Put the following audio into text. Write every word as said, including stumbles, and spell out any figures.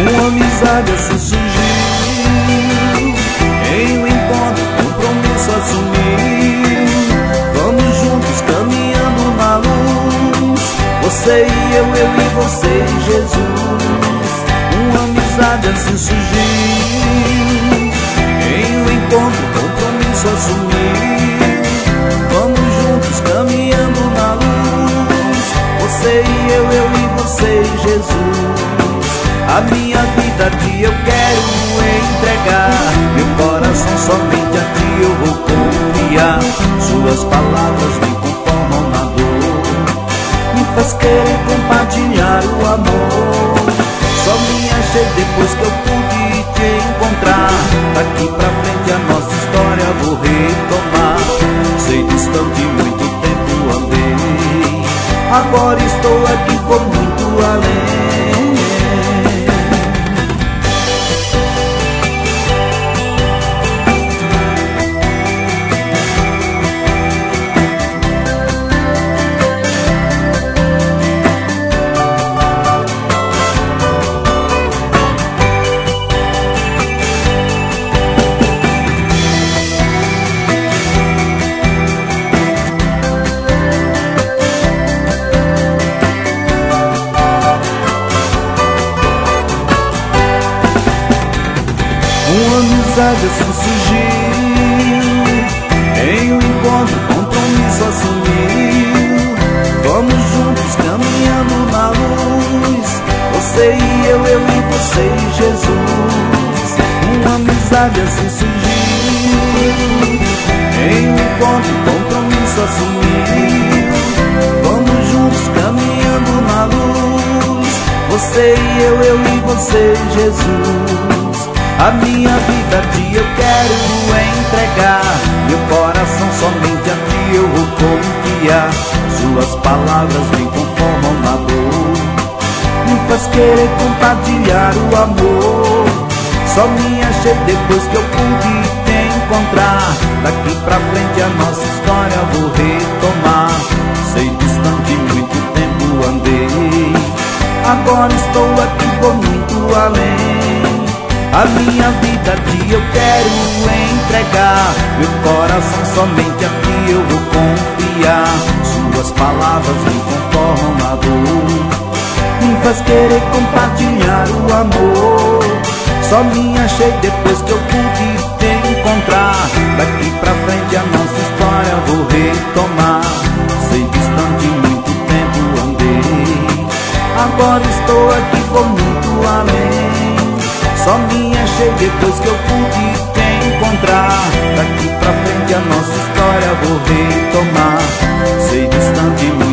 Uma amizade assim surgiu, em um encontro, compromisso assumiu. Vamos juntos caminhando na luz, você e eu, eu e você e Jesus. Uma amizade assim surgiu, em um encontro, compromisso assumiu. Vamos juntos caminhando na luz, você e eu, eu e você e Jesus. A minha vida a ti eu quero entregar, meu coração somente a ti eu vou confiar. Suas palavras me conformam na dor, me faz querer compartilhar o amor. Só me achei depois que eu pude te encontrar. Daqui pra frente a nossa história vou retomar. Sei distante, muito tempo andei, agora estou aqui, vou muito além. Uma amizade assim surgiu, em um encontro, compromisso assumiu. Vamos juntos caminhando na luz, você e eu, eu e você e Jesus. Uma amizade assim surgiu, em um encontro, compromisso assumiu. Vamos juntos caminhando na luz, você e eu, eu e você e Jesus. A minha vida a ti eu quero entregar, meu coração somente a ti eu vou confiar. Suas palavras me conformam na dor, me faz querer compartilhar o amor. Só me achei depois que eu pude te encontrar. Daqui pra frente a nossa história vou retomar. Sei distante, muito tempo andei, agora estou aqui, vou muito além. A minha vida a ti eu quero entregar, meu coração somente a ti eu vou confiar. Suas palavras me conformam na dor, me faz querer compartilhar o amor. Só me achei depois que eu pude te encontrar. Daqui pra frente a nossa história vou retomar. Sei distante, muito tempo andei, agora estou aqui, vou muito além. Só me achei depois que eu pude te encontrar. Daqui pra frente a nossa história vou retomar. Sei distante,